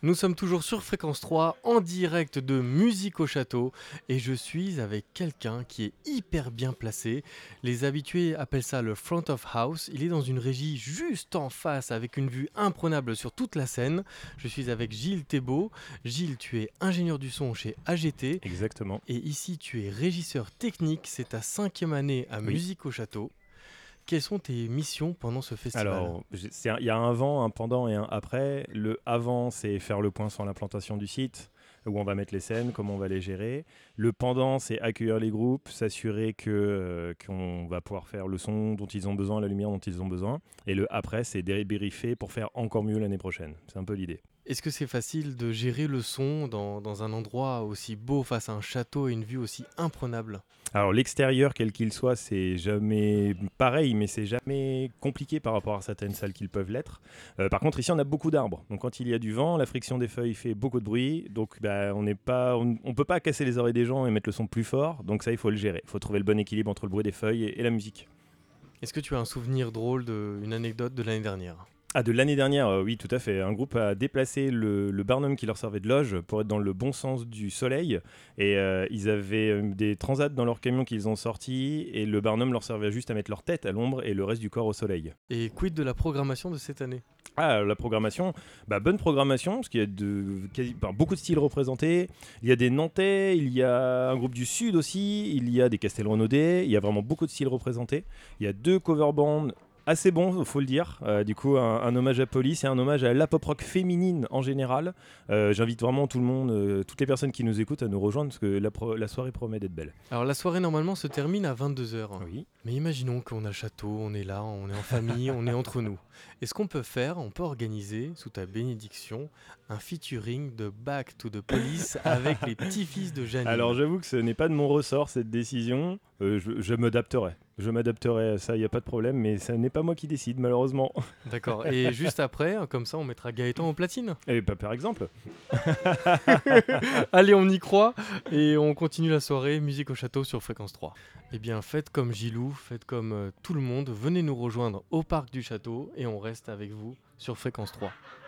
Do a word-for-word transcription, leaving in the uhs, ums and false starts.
Nous sommes toujours sur Fréquence trois en direct de Musique au Château et je suis avec quelqu'un qui est hyper bien placé. Les habitués appellent ça le front of house. Il est dans une régie juste en face avec une vue imprenable sur toute la scène. Je suis avec Gilles Thébault. Gilles, tu es ingénieur du son chez A G T Exactement. et ici tu es régisseur technique. C'est ta cinquième année à Oui. Musique au Château. Quelles sont tes missions pendant ce festival ? Alors, j'ai- c'est un- il y a un avant, un pendant et un après. Le avant, c'est faire le point sur l'implantation du site, où on va mettre les scènes, comment on va les gérer. Le pendant, c'est accueillir les groupes, s'assurer que, euh, qu'on va pouvoir faire le son dont ils ont besoin, la lumière dont ils ont besoin. Et le après, c'est débriefer pour faire encore mieux l'année prochaine. C'est un peu l'idée. Est-ce que c'est facile de gérer le son dans, dans un endroit aussi beau face à un château et une vue aussi imprenable ? Alors l'extérieur, quel qu'il soit, c'est jamais pareil, mais c'est jamais compliqué par rapport à certaines salles qu'ils peuvent l'être. Euh, par contre, ici, on a beaucoup d'arbres. Donc quand il y a du vent, la friction des feuilles fait beaucoup de bruit. Donc bah, on n'est pas, on, on peut pas casser les oreilles des gens et mettre le son plus fort. Donc ça, il faut le gérer. Il faut trouver le bon équilibre entre le bruit des feuilles et, et la musique. Est-ce que tu as un souvenir drôle d'une anecdote de l'année dernière ? Ah, de l'année dernière, euh, oui, tout à fait. Un groupe a déplacé le, le barnum qui leur servait de loge pour être dans le bon sens du soleil. Et euh, ils avaient euh, des transats dans leur camion qu'ils ont sortis. Et le barnum leur servait juste à mettre leur tête à l'ombre et le reste du corps au soleil. Et quid de la programmation de cette année ? Ah, la programmation, bah, bonne programmation, parce qu'il y a de, quasi, bah, beaucoup de styles représentés. Il y a des Nantais, il y a un groupe du Sud aussi, il y a des Castelronaudais, il y a vraiment beaucoup de styles représentés. Il y a deux cover bands assez bons, faut le dire. Euh, du coup, un, un hommage à Police et un hommage à la pop rock féminine en général. Euh, j'invite vraiment tout le monde, euh, toutes les personnes qui nous écoutent à nous rejoindre, parce que la, pro- la soirée promet d'être belle. Alors la soirée normalement se termine à vingt-deux heures. Oui. Mais imaginons qu'on a le château, on est là, on est en famille, on est entre nous. Est-ce qu'on peut faire, on peut organiser, sous ta bénédiction, un featuring de Back to the Police avec les petits-fils de Janine ? Alors j'avoue que ce n'est pas de mon ressort cette décision, euh, je, je m'adapterai. Je m'adapterai à ça, il n'y a pas de problème, mais ce n'est pas moi qui décide malheureusement. D'accord. Et juste après, comme ça, on mettra Gaëtan au platine. Et pas par exemple. Allez, on y croit et on continue la soirée Musique au Château sur Fréquence trois. Eh bien, faites comme Gilou, faites comme euh, tout le monde, venez nous rejoindre au parc du château et on reste avec vous sur Fréquence trois.